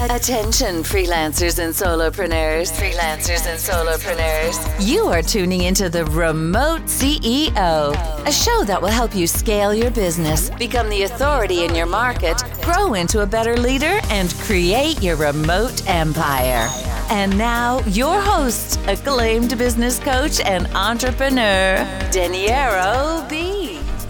Attention freelancers and solopreneurs. You are tuning into the Remote CEO, a show that will help you scale your business, become the authority in your market, grow into a better leader, and create your remote empire. And now, your host, acclaimed business coach and entrepreneur, Daniero B.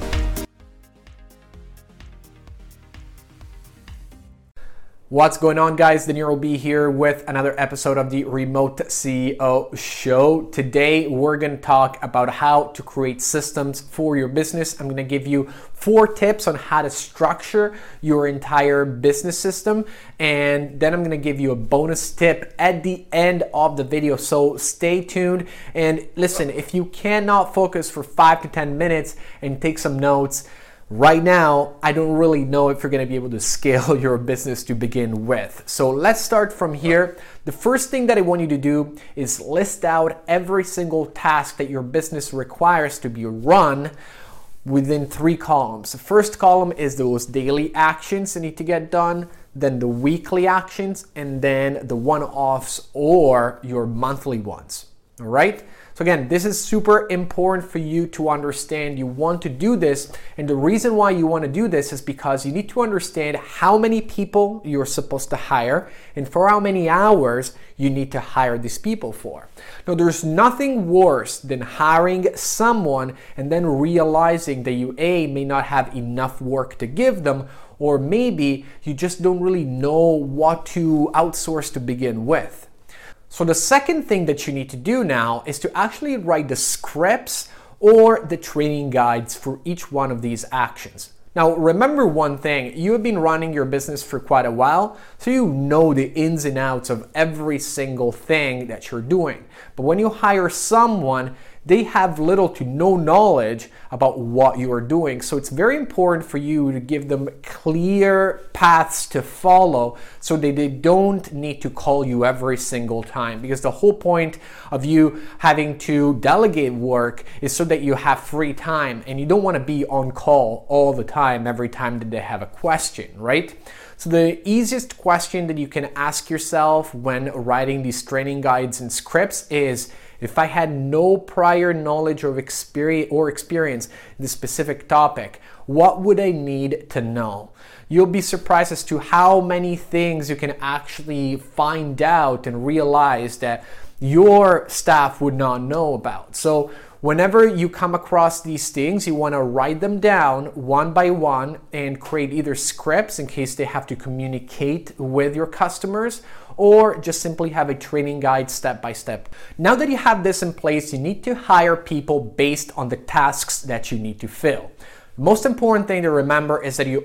What's going on, guys? Daniero B here with another episode of the Remote CEO Show. Today, we're going to talk about how to create systems for your business. I'm going to give you 4 tips on how to structure your entire business system. And then I'm going to give you a bonus tip at the end of the video. So stay tuned. And listen, if you cannot focus for 5 to 10 minutes and take some notes, right now, I don't really know if you're going to be able to scale your business to begin with. So let's start from here. The first thing that I want you to do is list out every single task that your business requires to be run within 3 columns. The first column is those daily actions that need to get done, then the weekly actions, and then the one-offs or your monthly ones. All right? So again, this is super important for you to understand. You want to do this, and the reason why you want to do this is because you need to understand how many people you're supposed to hire and for how many hours you need to hire these people for. Now, there's nothing worse than hiring someone and then realizing that you may not have enough work to give them, or maybe you just don't really know what to outsource to begin with. So the second thing that you need to do now is to actually write the scripts or the training guides for each one of these actions. Now, remember one thing, you have been running your business for quite a while, so you know the ins and outs of every single thing that you're doing. But when you hire someone, they have little to no knowledge about what you are doing. So it's very important for you to give them clear paths to follow so that they don't need to call you every single time. Because the whole point of you having to delegate work is so that you have free time and you don't want to be on call all the time every time that they have a question, right? So the easiest question that you can ask yourself when writing these training guides and scripts is, if I had no prior knowledge or experience in this specific topic, what would I need to know? You'll be surprised as to how many things you can actually find out and realize that your staff would not know about. So whenever you come across these things, you want to write them down one by one and create either scripts in case they have to communicate with your customers, or just simply have a training guide step by step. Now that you have this in place, you need to hire people based on the tasks that you need to fill. The most important thing to remember is that you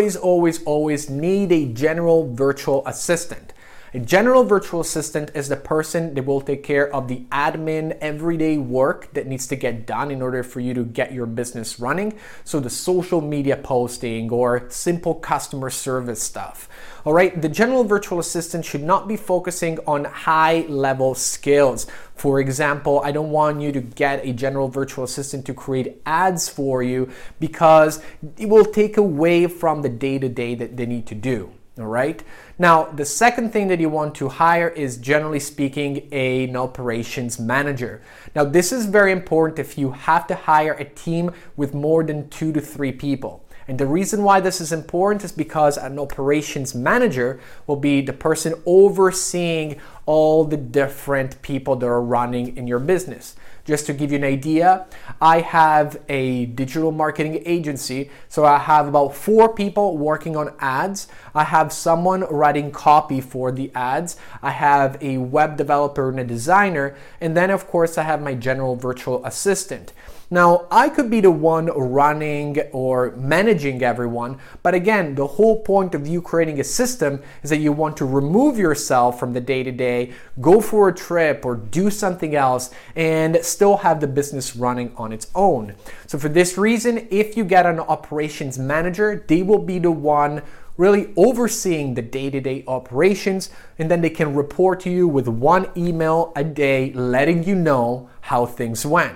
always need a general virtual assistant. A general virtual assistant is the person that will take care of the admin everyday work that needs to get done in order for you to get your business running. So the social media posting or simple customer service stuff. All right, the general virtual assistant should not be focusing on high level skills. For example, I don't want you to get a general virtual assistant to create ads for you because it will take away from the day-to-day that they need to do. All right. Now, the second thing that you want to hire is, generally speaking, an operations manager. Now, this is very important if you have to hire a team with more than 2 to 3 people. And the reason why this is important is because an operations manager will be the person overseeing all the different people that are running in your business. Just to give you an idea, I have a digital marketing agency, so I have about 4 people working on ads. I have someone writing copy for the ads. I have a web developer and a designer, and then of course I have my general virtual assistant. Now, I could be the one running or managing everyone, but again, the whole point of you creating a system is that you want to remove yourself from the day-to-day, go for a trip or do something else, and still have the business running on its own. So for this reason, if you get an operations manager, they will be the one really overseeing the day-to-day operations, and then they can report to you with 1 email a day letting you know how things went.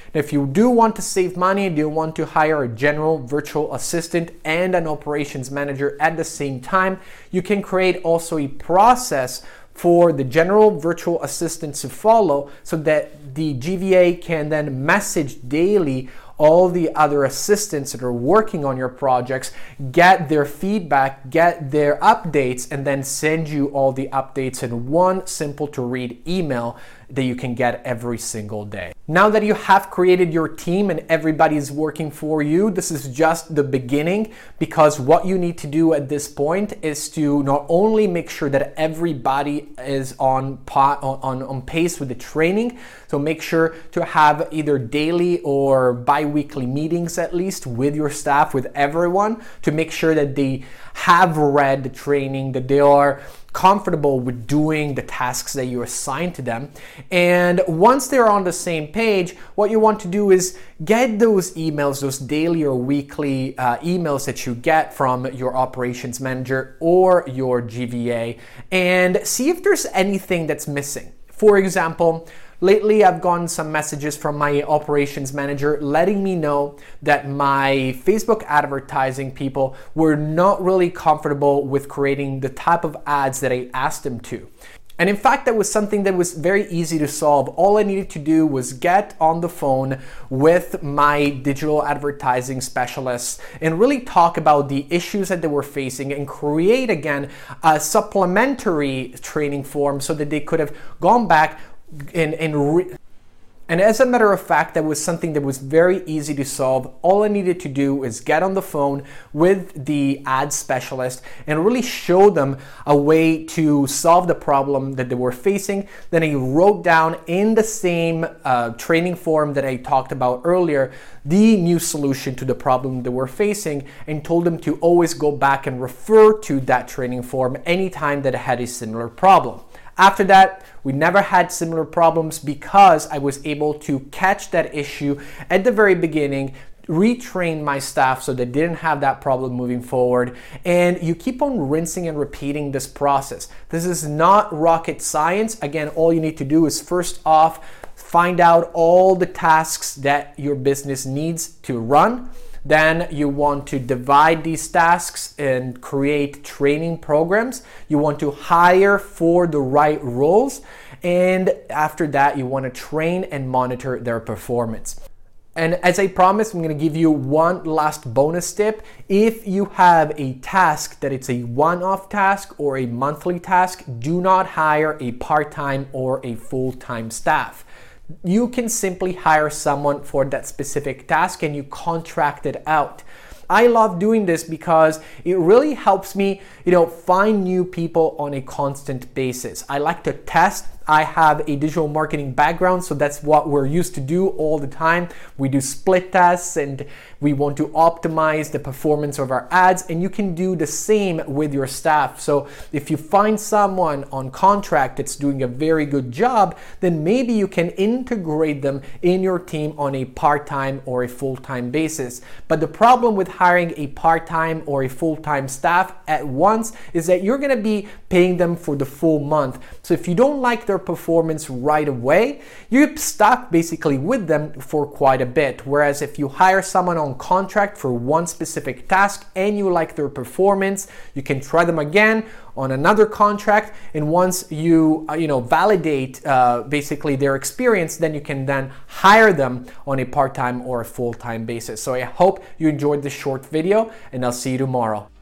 If you do want to save money, do you want to hire a general virtual assistant and an operations manager at the same time, you can create also a process for the general virtual assistant to follow so that the GVA can then message daily all the other assistants that are working on your projects, get their feedback, get their updates, and then send you all the updates in one simple to read email that you can get every single day. Now that you have created your team and everybody is working for you, this is just the beginning, because what you need to do at this point is to not only make sure that everybody is on pace with the training, so make sure to have either daily or bi-weekly meetings at least with your staff, with everyone, to make sure that they have read the training, that they are comfortable with doing the tasks that you assign to them. And once they're on the same page, what you want to do is get those emails, those daily or weekly emails that you get from your operations manager or your GVA, and see if there's anything that's missing. For example, lately, I've gotten some messages from my operations manager letting me know that my Facebook advertising people were not really comfortable with creating the type of ads that I asked them to. And in fact, that was something that was very easy to solve. All I needed to do was get on the phone with my digital advertising specialists and really talk about the issues that they were facing and create again a supplementary training form so that they could have gone back and as a matter of fact, that was something that was very easy to solve. All I needed to do is get on the phone with the ad specialist and really show them a way to solve the problem that they were facing. Then I wrote down in the same training form that I talked about earlier, the new solution to the problem they were facing, and told them to always go back and refer to that training form anytime that I had a similar problem. After that, we never had similar problems because I was able to catch that issue at the very beginning, retrain my staff so they didn't have that problem moving forward. And you keep on rinsing and repeating this process. This is not rocket science. Again, all you need to do is first off, find out all the tasks that your business needs to run. Then you want to divide these tasks and create training programs. You want to hire for the right roles. And after that, you want to train and monitor their performance. And as I promised, I'm going to give you one last bonus tip. If you have a task that it's a one-off task or a monthly task, do not hire a part-time or a full-time staff. You can simply hire someone for that specific task and you contract it out. I love doing this because it really helps me, find new people on a constant basis. I like to test. I have a digital marketing background, so that's what we're used to do all the time. We do split tests and we want to optimize the performance of our ads, and you can do the same with your staff. So if you find someone on contract that's doing a very good job, then maybe you can integrate them in your team on a part-time or a full-time basis. But the problem with hiring a part-time or a full-time staff at once is that you're gonna be paying them for the full month. So if you don't like their performance right away, you're stuck basically with them for quite a bit. Whereas if you hire someone on contract for one specific task and you like their performance, you can try them again on another contract, and once you validate basically their experience, then you can then hire them on a part-time or a full-time basis. So I hope you enjoyed this short video, and I'll see you tomorrow.